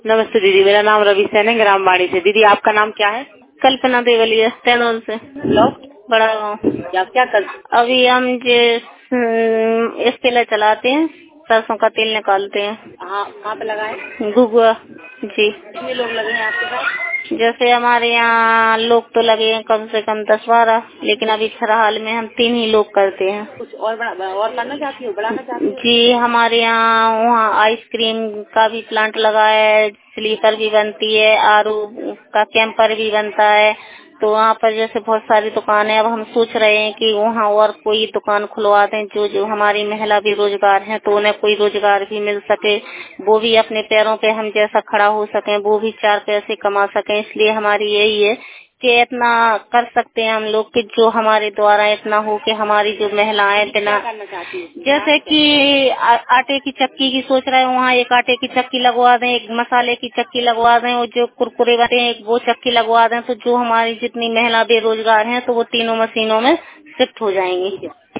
नमस्ते दीदी, मेरा नाम रवि सैन है, ग्रामवाणी से। दीदी आपका नाम क्या है? कल्पना देवलिया तैनौल से। ब्लॉक बड़ा गाँव। क्या क्या कर? अभी हम इस तेल चलाते हैं, सरसों का तेल निकालते हैं। कहाँ पे लगा है? घुघुआ जी। कितने लोग लगे हैं आपके पास? जैसे हमारे यहाँ लोग तो लगे हैं कम से कम 10-12, लेकिन अभी फिलहाल में हम 3 ही लोग करते हैं। कुछ और और करना चाहती हो, बढ़ाना चाहती हो? जी, हमारे यहाँ वहाँ आइसक्रीम का भी प्लांट लगा है, स्लीपर भी बनती है, आरू का कैंपर भी बनता है। तो वहाँ पर जैसे बहुत सारी दुकान है। अब हम सोच रहे हैं कि वहाँ और कोई दुकान खुलवा दें, जो जो हमारी महिला बेरोजगार हैं तो उन्हें कोई रोजगार भी मिल सके, वो भी अपने पैरों पे हम जैसा खड़ा हो सकें, वो भी 4 पैसे कमा सकें। इसलिए हमारी यही है कि इतना कर सकते हैं हम लोग कि जो हमारे द्वारा इतना हो कि हमारी जो महिलाएं बिना, जैसे कि आटे की चक्की की सोच रहे हैं, वहाँ एक आटे की चक्की लगवा दें, एक मसाले की चक्की लगवा दें, और जो कुरकुरे बनते हैं एक वो चक्की लगवा दें, तो जो हमारी जितनी महिला बेरोजगार हैं तो वो तीनों मशीनों में शिफ्ट हो जाएंगी।